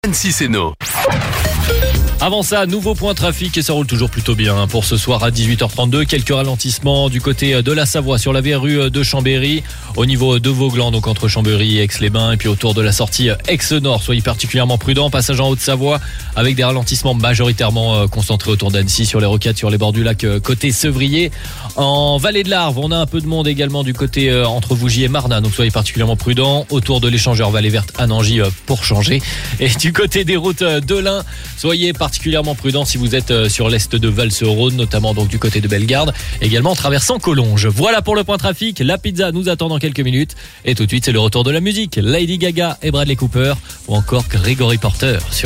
Annecy Séno. Avant ça, nouveau point trafic et ça roule toujours plutôt bien pour ce soir à 18h32. Quelques ralentissements du côté de la Savoie sur la verrue de Chambéry, au niveau de Vauglan, donc entre Chambéry et Aix-les-Bains, et puis autour de la sortie Aix-Nord. Soyez particulièrement prudents. Passage en Haute-Savoie avec des ralentissements majoritairement concentrés autour d'Annecy, sur les rocades, sur les bords du lac côté Sevrier. En vallée de l'Arve, on a un peu de monde également du côté entre Vougy et Marnat, donc soyez particulièrement prudents. Autour de l'échangeur Vallée Verte à Nangy pour changer. Et du côté des routes de l'Ain, soyez particulièrement prudents si vous êtes sur l'est de Val-sur-Rhône, notamment donc du côté de Bellegarde, également en traversant Collonges. Voilà pour le point trafic. La pizza nous attend dans quelques minutes. Et tout de suite, c'est le retour de la musique. Lady Gaga et Bradley Cooper ou encore Gregory Porter.